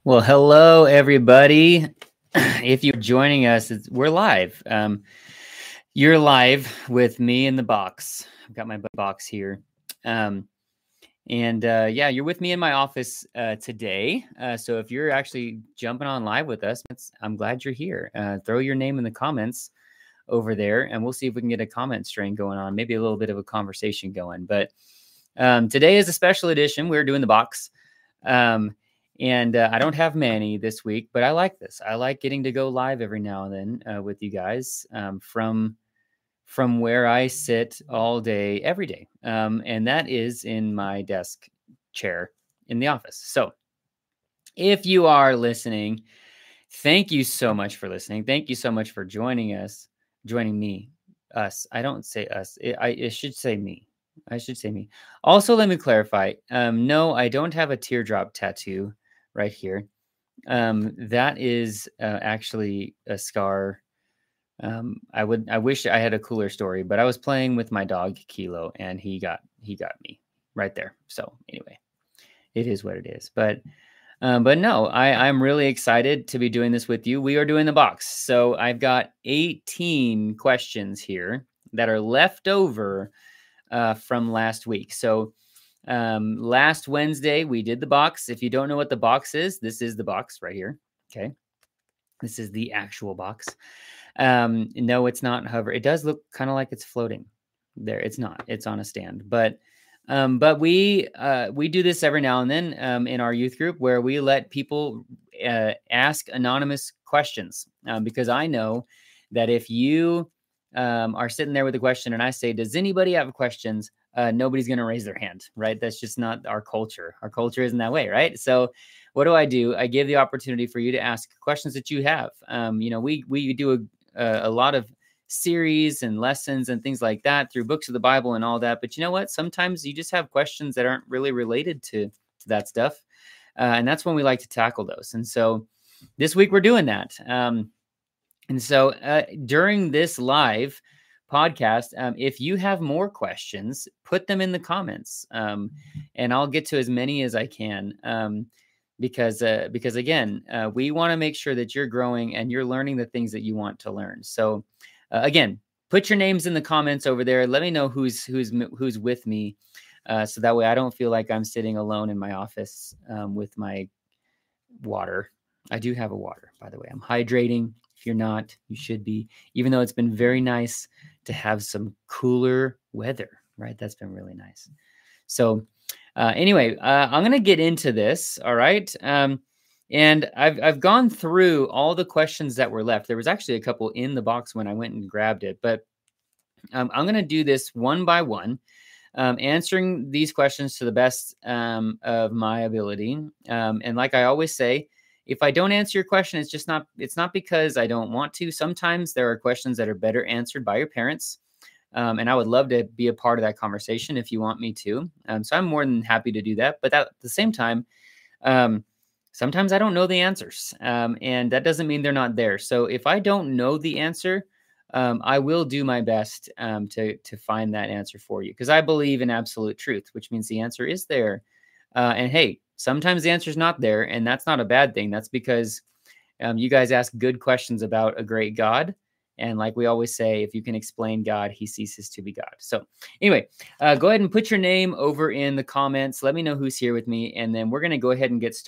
Well, hello, everybody. If you're joining us, we're live. You're live with me in the box. I've got my box here. Yeah, you're with me in my office today. So if you're actually jumping on live with us, I'm glad you're here. Throw your name in the comments over there, and we'll see if we can get a comment string going on, maybe a little bit of a conversation going. But today is a special edition. We're doing the box. I don't have many this week, but I like this. I like getting to go live every now and then with you guys from where I sit all day, every day. And that is in my desk chair in the office. So if you are listening, thank you so much for listening. Thank you so much for joining me, us. I don't say us. It should say me. I should say me. Also, let me clarify. No, I don't have a teardrop tattoo right here. That is actually a scar. I wish I had a cooler story, but I was playing with my dog Kilo, and he got me right there. So anyway, it is what it is. But no, I'm really excited to be doing this with you. We are doing the box. So I've got 18 questions here that are left over from last week. So last Wednesday, we did the box. If you don't know what the box is, this is the box right here. Okay. This is the actual box. No, it's not hover. It does look kind of like it's floating there. It's not. It's on a stand. But we do this every now and then in our youth group where we let people ask anonymous questions because I know that if you are sitting there with a question and I say, does anybody have questions? Nobody's going to raise their hand, right? That's just not our culture. Our culture isn't that way, right? So what do? I give the opportunity for you to ask questions that you have. We do a lot of series and lessons and things like that through books of the Bible and all that. But you know what? Sometimes you just have questions that aren't really related to that stuff. And that's when we like to tackle those. And so this week we're doing that. During this live podcast, if you have more questions, put them in the comments, and I'll get to as many as I can. Because again, we want to make sure that you're growing and you're learning the things that you want to learn. So again, put your names in the comments over there. Let me know who's with me, so that way I don't feel like I'm sitting alone in my office with my water. I do have a water, by the way. I'm hydrating. If you're not, you should be, even though it's been very nice to have some cooler weather, right? That's been really nice. So anyway, I'm going to get into this. All right. And I've gone through all the questions that were left. There was actually a couple in the box when I went and grabbed it, but I'm going to do this one by one, answering these questions to the best of my ability. And like I always say, if I don't answer your question, it's not because I don't want to. Sometimes there are questions that are better answered by your parents. And I would love to be a part of that conversation if you want me to. So I'm more than happy to do that. But at the same time, sometimes I don't know the answers. And that doesn't mean they're not there. So if I don't know the answer, I will do my best to find that answer for you, because I believe in absolute truth, which means the answer is there. And hey, sometimes the answer is not there, and that's not a bad thing. That's because you guys ask good questions about a great God. And like we always say, if you can explain God, he ceases to be God. So anyway, go ahead and put your name over in the comments. Let me know who's here with me. And then we're going to go ahead and get started.